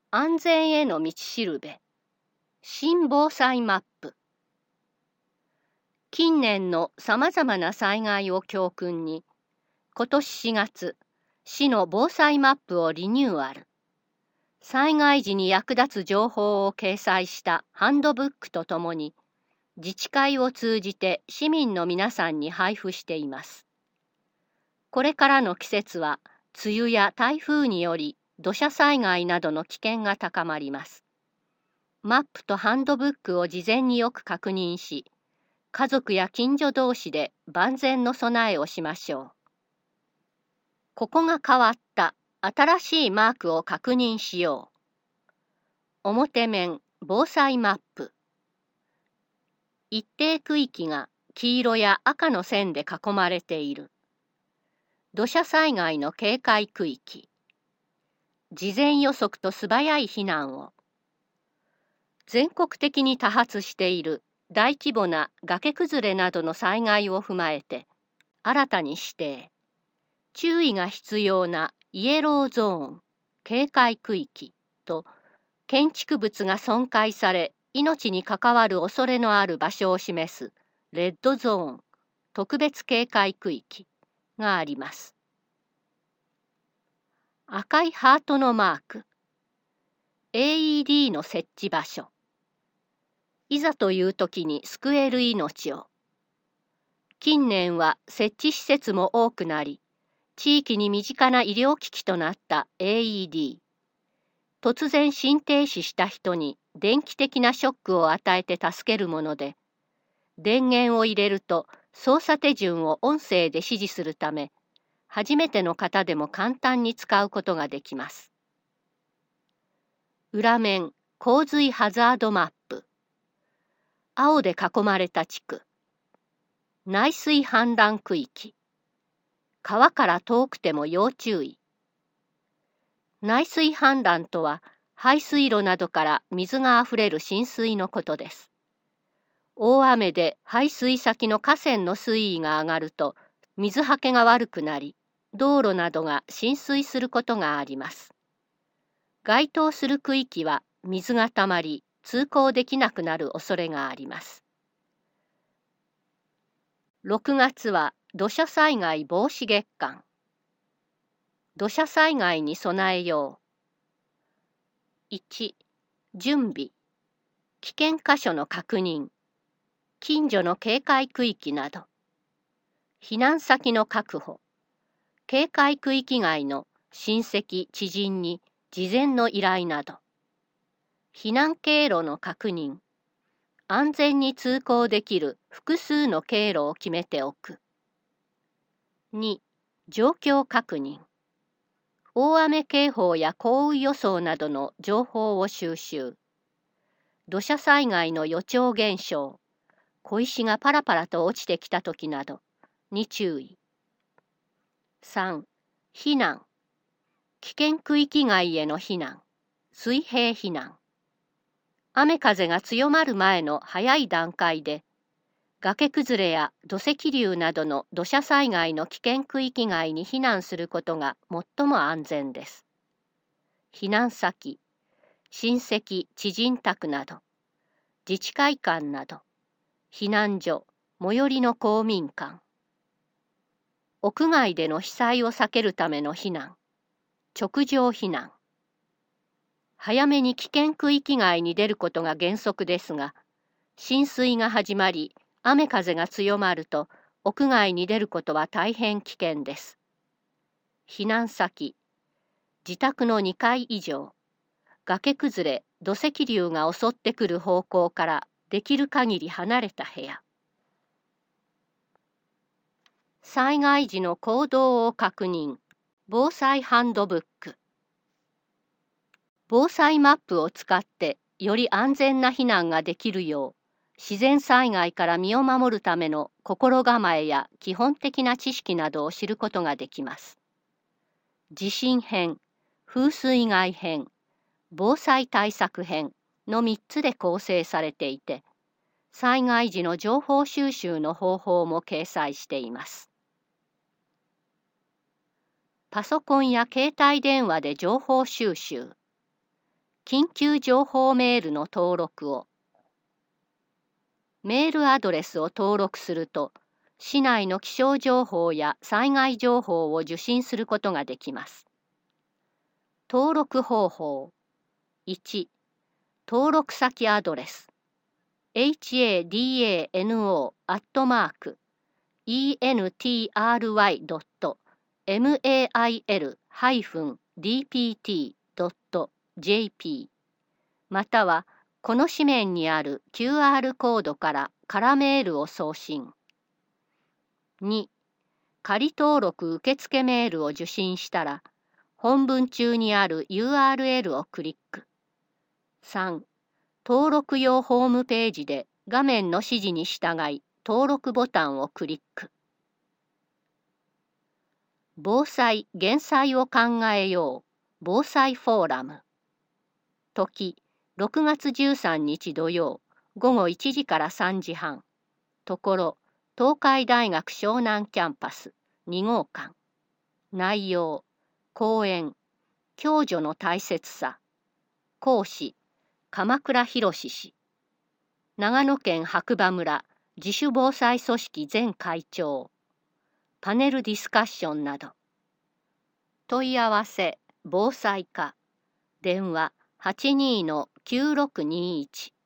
安全への道しるべ。新防災マップ。近年のさまざまな災害を教訓に、今年4月、市の防災マップをリニューアル。災害時に役立つ情報を掲載したハンドブックとともに、自治会を通じて市民の皆さんに配布しています。これからの季節は、梅雨や台風により土砂災害などの危険が高まります。マップとハンドブックを事前によく確認し、家族や近所同士で万全の備えをしましょう。ここが変わった新しいマークを確認しよう。表面防災マップ。一定区域が黄色や赤の線で囲まれている。土砂災害の警戒区域。事前予測と素早い避難を。全国的に多発している大規模な崖崩れなどの災害を踏まえて、新たに指定。注意が必要なイエローゾーン、警戒区域と、建築物が損壊され、命に関わる恐れのある場所を示すレッドゾーン、特別警戒区域があります。赤いハートのマーク。AED の設置場所。いざという時に救える命を。近年は設置施設も多くなり、地域に身近な医療機器となった AED。突然心停止した人に電気的なショックを与えて助けるもので、電源を入れると操作手順を音声で指示するため、初めての方でも簡単に使うことができます。裏面洪水ハザードマップ。青で囲まれた地区。内水氾濫区域。川から遠くても要注意。内水氾濫とは、排水路などから水があふれる浸水のことです。大雨で排水先の河川の水位が上がると、水はけが悪くなり、道路などが浸水することがあります。該当する区域は水がたまり、通行できなくなる恐れがあります。6月は土砂災害防止月間。土砂災害に備えよう。1、準備。危険箇所の確認。近所の警戒区域など。避難先の確保。警戒区域外の親戚・知人に事前の依頼など。避難経路の確認。安全に通行できる複数の経路を決めておく。2、状況確認。大雨警報や降雨予想などの情報を収集。土砂災害の予兆現象、小石がパラパラと落ちてきたときなどに注意。3、避難。危険区域外への避難、水平避難。雨風が強まる前の早い段階で、崖崩れや土石流などの土砂災害の危険区域外に避難することが最も安全です。避難先、親戚・知人宅など、自治会館など、避難所、最寄りの公民館。屋外での被災を避けるための避難、直上避難。早めに危険区域外に出ることが原則ですが、浸水が始まり、雨風が強まると、屋外に出ることは大変危険です。避難先、自宅の2階以上、崖崩れ、土石流が襲ってくる方向からできる限り離れた部屋。災害時の行動を確認、防災ハンドブック。防災マップを使ってより安全な避難ができるよう、自然災害から身を守るための心構えや基本的な知識などを知ることができます。地震編、風水害編、防災対策編の3つで構成されていて、災害時の情報収集の方法も掲載しています。パソコンや携帯電話で情報収集。 緊急情報メールの登録を。メールアドレスを登録すると、市内の気象情報や災害情報を受信することができます。登録方法。1、登録先アドレス。hadano.entry.mail-dpt.jp またはこの紙面にある QR コードから空メールを送信。2、仮登録受付メールを受信したら、本文中にある URL をクリック。3、登録用ホームページで画面の指示に従い、登録ボタンをクリック。防災・減災を考えよう。防災フォーラム。時、6月13日土曜、午後1時から3時半。ところ、東海大学湘南キャンパス2号館。内容、講演、共助の大切さ。講師、鎌倉博氏。長野県白馬村自主防災組織前会長。パネルディスカッションなど。問い合わせ、防災課。電話82-9621。